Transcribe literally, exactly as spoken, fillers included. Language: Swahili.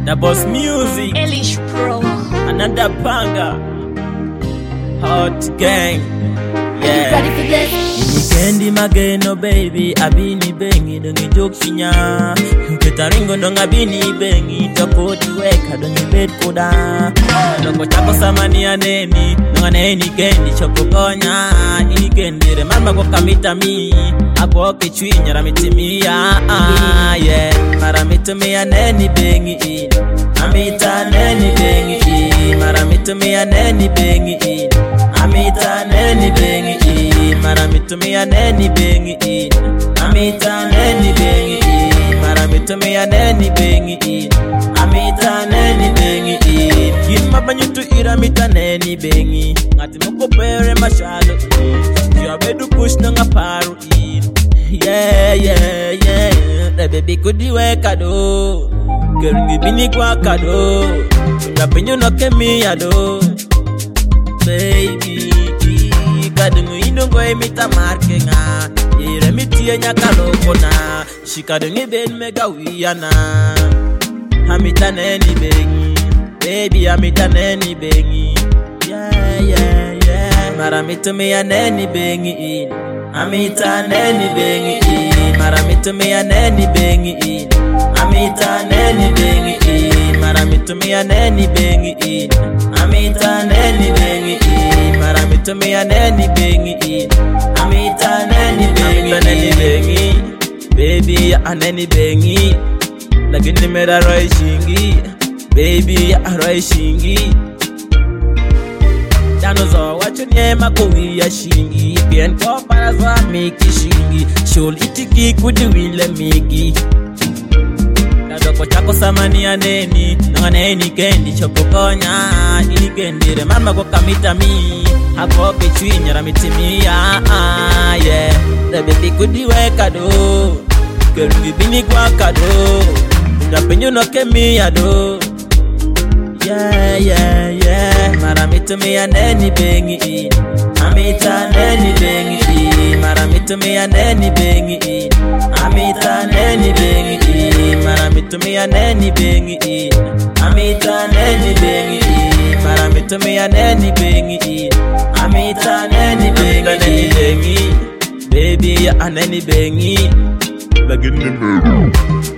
The Boss Music, Elish Pro, another banger, Hot Gang, yeah. ready for this? Nikendi mageno baby, abini bengi dongi jokshinya. Ketaringo dong abini bengi, tokoti weka dongi bed koda. Dongo chako samani aneni, donga neni kendi choko konya. Ini kendi remamba kwa kamita mi, ako kichwinya ramitimia, ah yeah. Maramitumia neni bengi, amita neni bengi, maramitumia neni bengi, amita neni bengi, maramitumia neni bengi, amita neni bengi, maramitumia neni bengi, amita neni bengi. Kima banyutu iramita neni bengi, ngati moko pere mashalo, you bedu push nanga paru in. Yeah, yeah, yeah. The baby kudi weka do, girl ngibini kwa kado, ndapenyo no kemi ado, baby. Kadungu inongo emita markenga, ire mitie nyakalo kona, shikadungi ben mega wiyana. Hamita neni bengi, baby hamita neni bengi, yeah, yeah, yeah. Maramitumia neni bengi, amita neni bengi, maramitumia neni bengi, amita neni bengi, maramitumia neni bengi, amita neni bengi, maramitumia neni bengi, amita neni bengi, amita neni bengi, baby ya neni bengi, lakini mera roi shingi, baby ya roi shingi. Dano zo wacho nyema kuwi ya shingi, pien ko para za miki shingi, shul itiki kudi wile miki. Kadoko chako samani aneni, nonga neni kendi choko konya. Ini kendi remamba kwa kamita mi, hako kichwinya ramitimia, ah yeah. The baby kudi weka do, girl ngibini kwa kado, ndapenyo no kemi ado. Yeah, yeah, yeah. Maramitumia neni bengi, amita neni bengi, maramitumia neni bengi, amita neni bengi, maramitumia neni bengi, amita neni bengi, maramitumia neni bengi, amita neni bengi, baby ya neni bengi, bagini bengi.